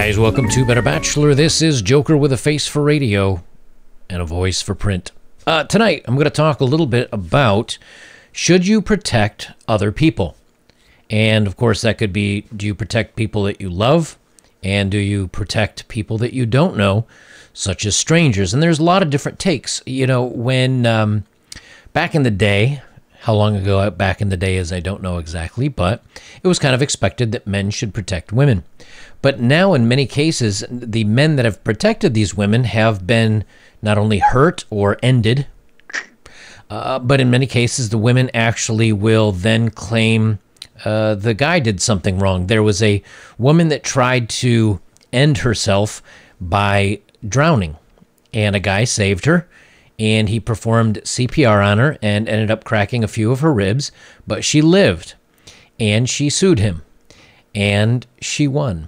Guys, welcome to Better Bachelor. This is Joker with a face for radio and a voice for print. Tonight, I'm going to talk a little bit about should you protect other people? And of course, that could be, do you protect people that you love? And do you protect people that you don't know, such as strangers? And there's a lot of different takes. You know, when back in the day, how long ago back in the day is I don't know exactly, but it was kind of expected that men should protect women. But now in many cases, the men that have protected these women have been not only hurt or ended, but in many cases, the women actually will then claim the guy did something wrong. There was a woman that tried to end herself by drowning, and a guy saved her, and he performed CPR on her and ended up cracking a few of her ribs, but she lived, and she sued him, and she won.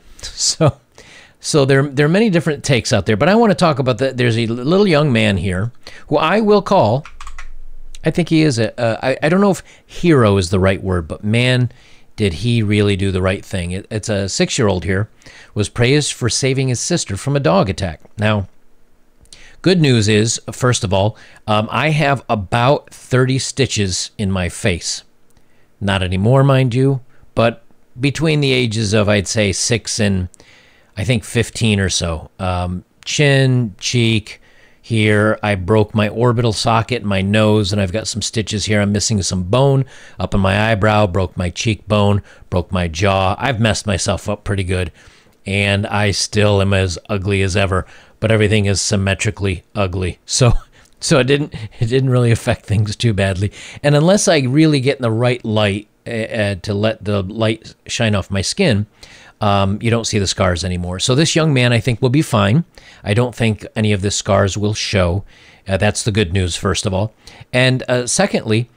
So there are many different takes out there, but I want to talk about that. There's a little young man here who I will call, I think he is I don't know if hero is the right word, but man, did he really do the right thing. It's a 6-year-old here, was praised for saving his sister from a dog attack. Now, good news is, first of all, I have about 30 stitches in my face. Not anymore, mind you, but between the ages of, I'd say, 6 and I think 15 or so. Chin, cheek, here. I broke my orbital socket in my nose, and I've got some stitches here. I'm missing some bone up in my eyebrow, broke my cheekbone, broke my jaw. I've messed myself up pretty good, and I still am as ugly as ever, but everything is symmetrically ugly. So it didn't really affect things too badly. And unless I really get in the right light, to let the light shine off my skin, you don't see the scars anymore. So this young man, I think, will be fine. I don't think any of the scars will show. That's the good news, first of all. And secondly,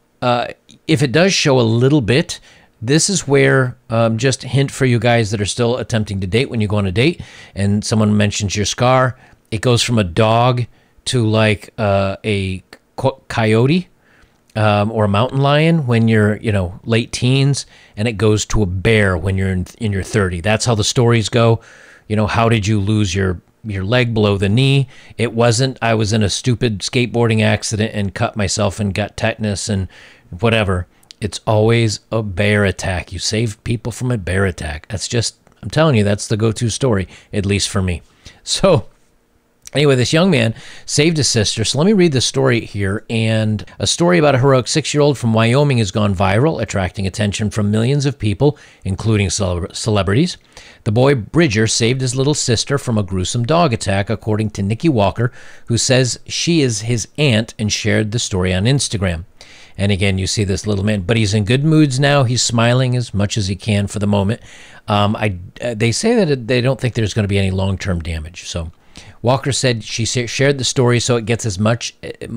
if it does show a little bit, this is where, just a hint for you guys that are still attempting to date, when you go on a date and someone mentions your scar, it goes from a dog to like a coyote. Or a mountain lion when you're, late teens, and it goes to a bear when you're in your 30. That's how the stories go. How did you lose your leg below the knee? It wasn't, I was in a stupid skateboarding accident and cut myself and got tetanus and whatever. It's always a bear attack. You saved people from a bear attack. That's just, I'm telling you, that's the go-to story, at least for me. So anyway, this young man saved his sister. So let me read the story here. And a story about a heroic 6-year-old from Wyoming has gone viral, attracting attention from millions of people, including celebrities. The boy Bridger saved his little sister from a gruesome dog attack, according to Nikki Walker, who says she is his aunt and shared the story on Instagram. And again, you see this little man, but he's in good moods now. He's smiling as much as he can for the moment. They say that they don't think there's going to be any long-term damage. So Walker said she shared the story so it gets as much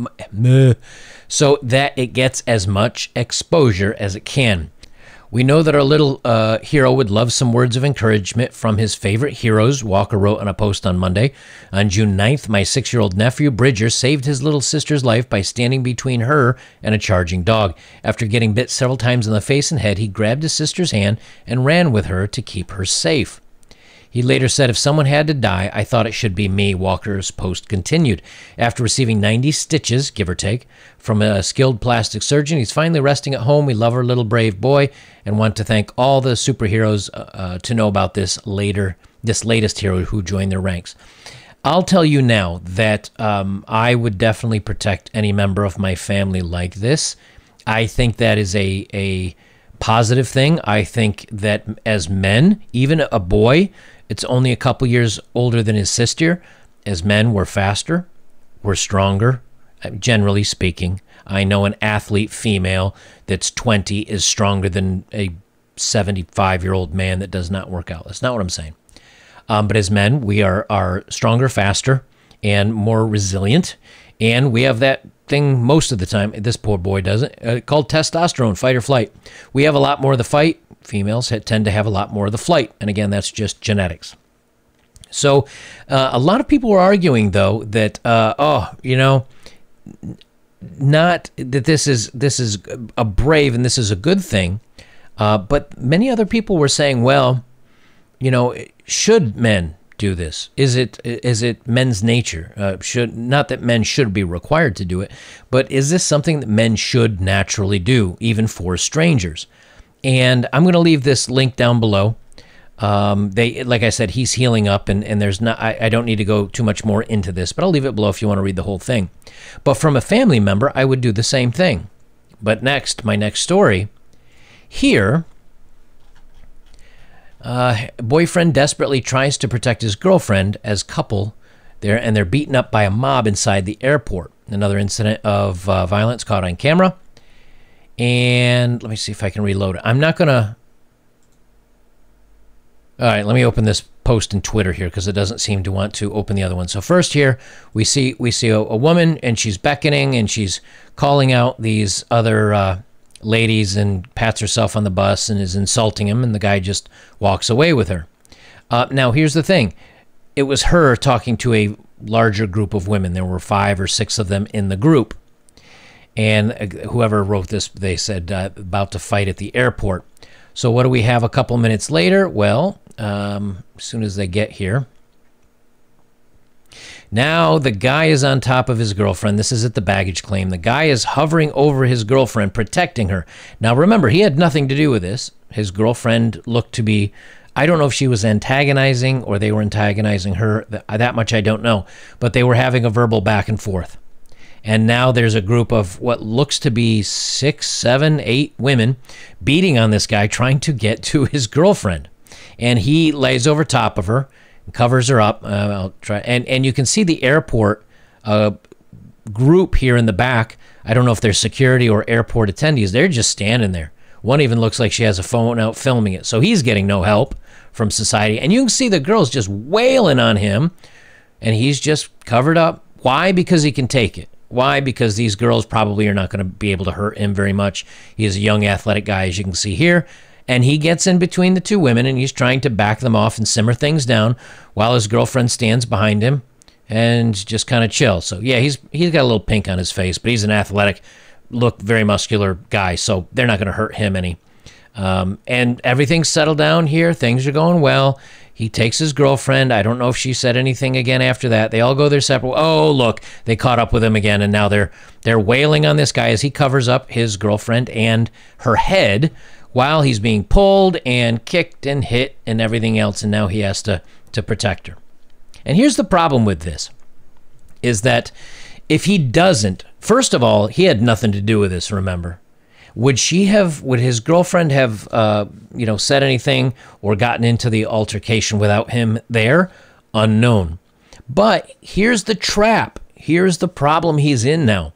exposure as it can. We know that our little hero would love some words of encouragement from his favorite heroes, Walker wrote on a post on Monday. On June 9th, my 6-year-old nephew, Bridger, saved his little sister's life by standing between her and a charging dog. After getting bit several times in the face and head, he grabbed his sister's hand and ran with her to keep her safe. He later said, if someone had to die, I thought it should be me, Walker's post continued. After receiving 90 stitches, give or take, from a skilled plastic surgeon, he's finally resting at home. We love our little brave boy and want to thank all the superheroes to know about this latest hero who joined their ranks. I'll tell you now that I would definitely protect any member of my family like this. I think that is a positive thing. I think that as men, even a boy, it's only a couple years older than his sister. As men, we're faster, we're stronger, generally speaking. I know an athlete female that's 20 is stronger than a 75-year-old man that does not work out. That's not what I'm saying. But as men, we are stronger, faster, and more resilient. And we have that thing most of the time, this poor boy doesn't, called testosterone, fight or flight. We have a lot more of the fight. Females tend to have a lot more of the flight. And again, that's just genetics. So a lot of people are arguing, though, that, not that this is a brave and this is a good thing, but many other people were saying, well, should men do this? Is it men's nature? Not that men should be required to do it, but is this something that men should naturally do, even for strangers? And I'm going to leave this link down below. Like I said, he's healing up, and there's not. I don't need to go too much more into this, but I'll leave it below if you want to read the whole thing. But from a family member, I would do the same thing. But next, my next story here. Boyfriend desperately tries to protect his girlfriend as couple there, and they're beaten up by a mob inside the airport. Another incident of violence caught on camera. And let me see if I can reload it. I'm not going to... All right, let me open this post in Twitter here because it doesn't seem to want to open the other one. So first here, we see a woman, and she's beckoning, and she's calling out these other... ladies, and pats herself on the bus and is insulting him, and the guy just walks away with her. Now, here's the thing. It was her talking to a larger group of women. There were 5 or 6 of them in the group. And whoever wrote this, they said, about to fight at the airport. So what do we have a couple minutes later? Well, as soon as they get here, now the guy is on top of his girlfriend. This is at the baggage claim. The guy is hovering over his girlfriend, protecting her. Now, remember, he had nothing to do with this. His girlfriend looked to be, I don't know if she was antagonizing or they were antagonizing her. That much I don't know. But they were having a verbal back and forth. And now there's a group of what looks to be 6, 7, 8 women beating on this guy, trying to get to his girlfriend. And he lays over top of her, covers her up. I'll try, and you can see the airport group here in the back. I don't know if they're security or airport attendees. They're just standing there. One even looks like she has a phone out filming it. So he's getting no help from society. And you can see the girls just wailing on him, and he's just covered up. Why? Because he can take it. Why? Because these girls probably are not going to be able to hurt him very much. He is a young athletic guy, as you can see here. And he gets in between the 2 women, and he's trying to back them off and simmer things down while his girlfriend stands behind him and just kind of chill. So, yeah, he's got a little pink on his face, but he's an athletic, very muscular guy, so they're not going to hurt him any. And everything's settled down here. Things are going well. He takes his girlfriend. I don't know if she said anything again after that. They all go their separate... Oh, look, they caught up with him again, and now they're wailing on this guy as he covers up his girlfriend and her head while he's being pulled and kicked and hit and everything else, and now he has to protect her. And here's the problem with this, is that if he doesn't, first of all, he had nothing to do with this, remember. Would his girlfriend have, said anything or gotten into the altercation without him there? Unknown. But here's the trap. Here's the problem he's in now.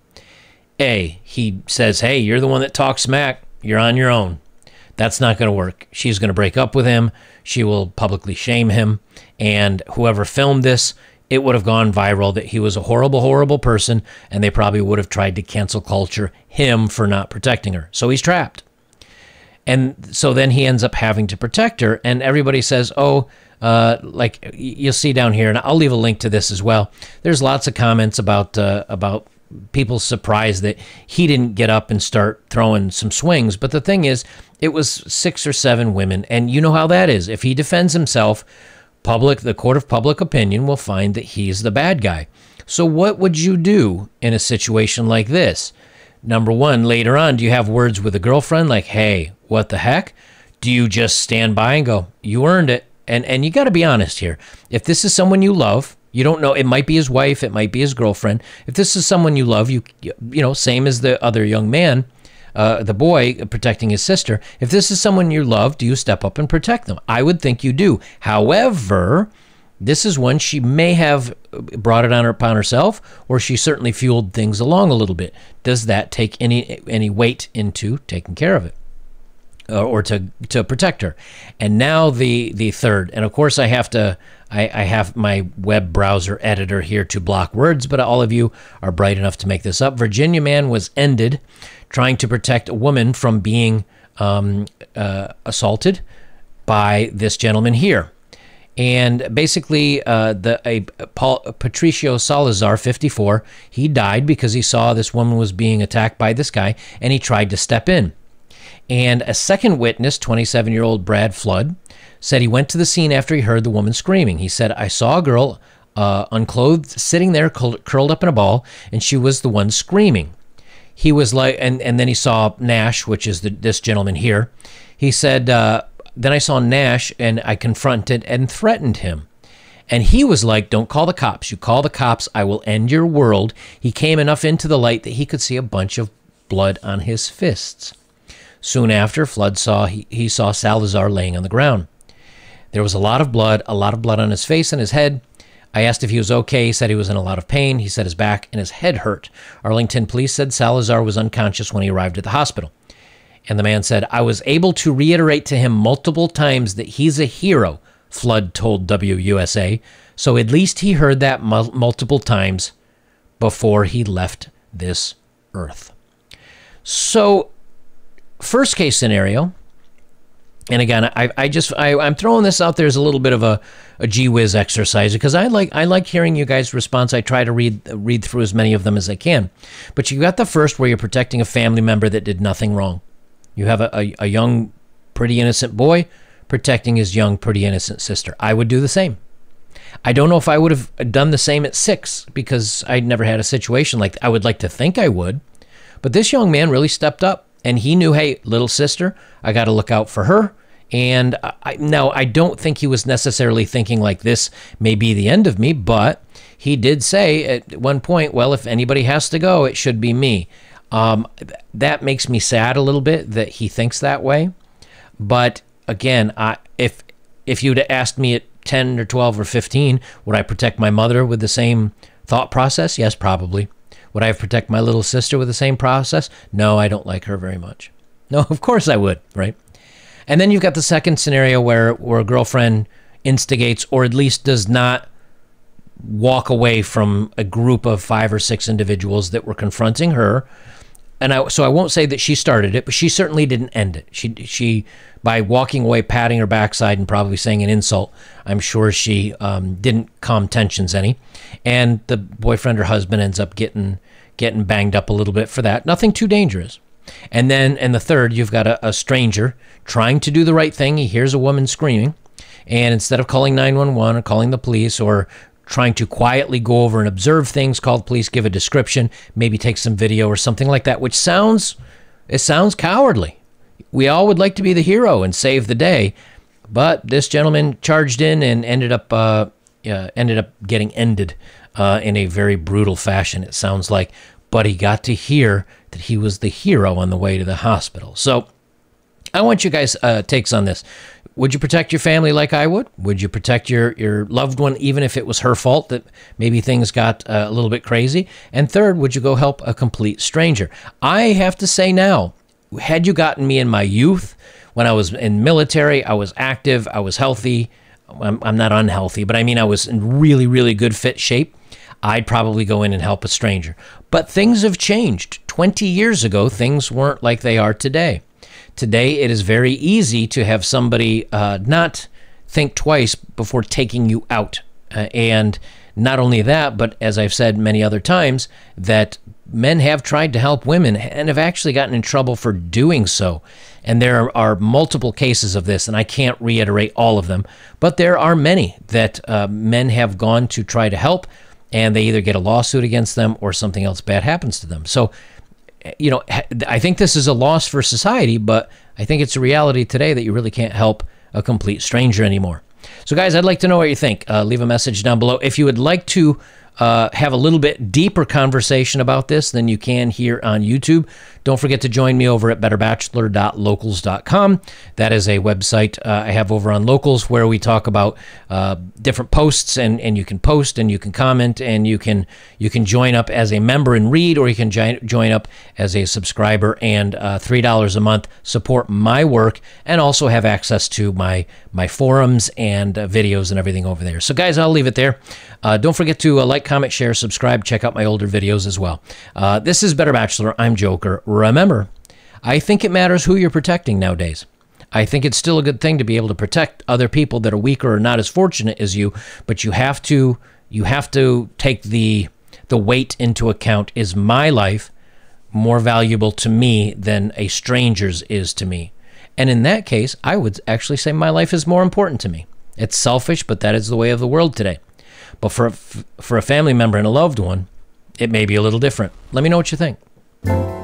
He says, hey, you're the one that talks smack. You're on your own. That's not going to work. She's going to break up with him. She will publicly shame him. And whoever filmed this, it would have gone viral that he was a horrible, horrible person, and they probably would have tried to cancel culture him for not protecting her. So he's trapped. And so then he ends up having to protect her, and everybody says, like you'll see down here, and I'll leave a link to this as well. There's lots of comments about people surprised that he didn't get up and start throwing some swings. But the thing is, it was 6 or 7 women, and you know how that is. If he defends himself, the court of public opinion will find that he's the bad guy. So what would you do in a situation like this? Number one, later on, do you have words with a girlfriend like, hey, what the heck? Do you just stand by and go, you earned it? And you got to be honest here. If this is someone you love, you don't know, it might be his wife, it might be his girlfriend. If this is someone you love, you know, same as the other young man, the boy protecting his sister. If this is someone you love, do you step up and protect them? I would think you do. However, this is one she may have brought it upon herself, or she certainly fueled things along a little bit. Does that take any weight into taking care of it, or to protect her? And now the third, and of course I have my web browser editor here to block words, but all of you are bright enough to make this up. Virginia man was ended trying to protect a woman from being assaulted by this gentleman here. And basically, Patricio Salazar, 54, he died because he saw this woman was being attacked by this guy, and he tried to step in. And a second witness, 27-year-old Brad Flood, said he went to the scene after he heard the woman screaming. He said, I saw a girl unclothed sitting there curled up in a ball, and she was the one screaming. He was like, and then he saw Nash, which is this gentleman here. He said, then I saw Nash, and I confronted and threatened him. And he was like, don't call the cops. You call the cops, I will end your world. He came enough into the light that he could see a bunch of blood on his fists. Soon after, Flood saw he saw Salazar laying on the ground. There was a lot of blood on his face and his head. I asked if he was okay. He said he was in a lot of pain. He said his back and his head hurt. Arlington police said Salazar was unconscious when he arrived at the hospital. And the man said, I was able to reiterate to him multiple times that he's a hero, Flood told WUSA. So at least he heard that multiple times before he left this earth. So, first case scenario, and again, I'm throwing this out there as a little bit of a gee whiz exercise because I like hearing you guys' response. I try to read through as many of them as I can. But you got the first where you're protecting a family member that did nothing wrong. You have a young, pretty innocent boy protecting his young, pretty innocent sister. I would do the same. I don't know if I would have done the same at 6 because I'd never had a situation like that. I would like to think I would. But this young man really stepped up, and he knew, hey, little sister, I got to look out for her. And I don't think he was necessarily thinking like this may be the end of me, but he did say at one point, well, if anybody has to go, it should be me. That makes me sad a little bit that he thinks that way. But again, if you'd asked me at 10 or 12 or 15, would I protect my mother with the same thought process? Yes, probably. Would I protect my little sister with the same process? No, I don't like her very much. No, of course I would, right? And then you've got the second scenario where a girlfriend instigates or at least does not walk away from a group of 5 or 6 individuals that were confronting her. And so I won't say that she started it, but she certainly didn't end it. She by walking away, patting her backside and probably saying an insult, I'm sure she didn't calm tensions any. And the boyfriend or husband ends up getting banged up a little bit for that. Nothing too dangerous. And then in the third, you've got a stranger trying to do the right thing. He hears a woman screaming, and instead of calling 911 or calling the police or trying to quietly go over and observe things, call the police, give a description, maybe take some video or something like that, which sounds cowardly. We all would like to be the hero and save the day, but this gentleman charged in and ended up getting ended in a very brutal fashion, it sounds like. But he got to hear that he was the hero on the way to the hospital. So I want you guys' takes on this. Would you protect your family like I would? Would you protect your loved one even if it was her fault that maybe things got a little bit crazy? And third, would you go help a complete stranger? I have to say now, had you gotten me in my youth, when I was in military, I was active, I was healthy. I'm not unhealthy, but I mean I was in really, really good fit shape. I'd probably go in and help a stranger. But things have changed. 20 years ago, things weren't like they are today. Today, it is very easy to have somebody not think twice before taking you out. And not only that, but as I've said many other times, that men have tried to help women and have actually gotten in trouble for doing so. And there are multiple cases of this, and I can't reiterate all of them, but there are many that men have gone to try to help, and they either get a lawsuit against them or something else bad happens to them. So, you know, I think this is a loss for society, but I think it's a reality today that you really can't help a complete stranger anymore. So, guys, I'd like to know what you think. Leave a message down below. If you would like to have a little bit deeper conversation about this than you can here on YouTube, don't forget to join me over at betterbachelor.locals.com. That is a website I have over on Locals where we talk about different posts, and you can post and you can comment and you can join up as a member and read, or you can join up as a subscriber and $3 a month support my work and also have access to my forums and videos and everything over there. So guys, I'll leave it there. Don't forget to like, comment, share, subscribe, check out my older videos as well. This is Better Bachelor. I'm Joker. Remember, I think it matters who you're protecting nowadays. I think it's still a good thing to be able to protect other people that are weaker or not as fortunate as you, but you have to take the weight into account. Is my life more valuable to me than a stranger's is to me. And in that case, I would actually say my life is more important to me. It's selfish, but that is the way of the world today. But for a family member and a loved one, it may be a little different. Let me know what you think.